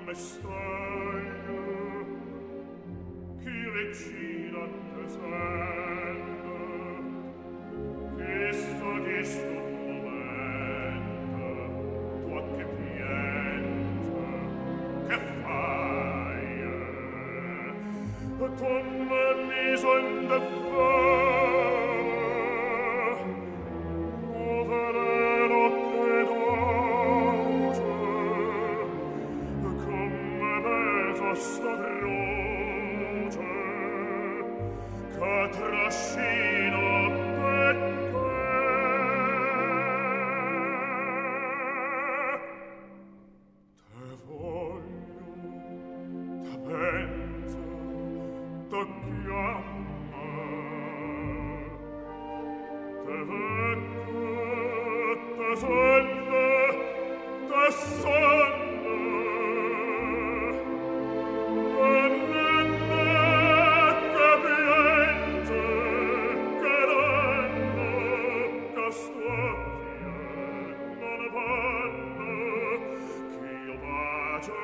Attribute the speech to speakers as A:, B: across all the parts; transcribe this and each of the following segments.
A: me stai, chi regina te sente, che sto momento, tu a che piente, che fai? Tu me miso in defere, poverino che dolce, come pesa sta croce, che trascina per te. Te voglio, te penso, te chiamo, te vedo, te sento, te sento, e nenne che piange, che rende, che stuocchia non vanno, ch'io pace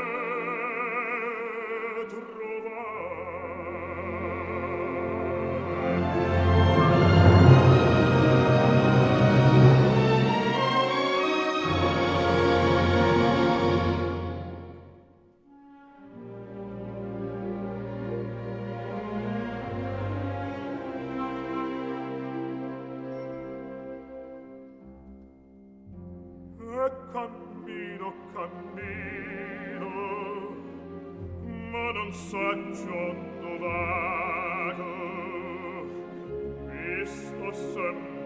A: cammino, cammino, ma non saggio dove vado, mi sto sempre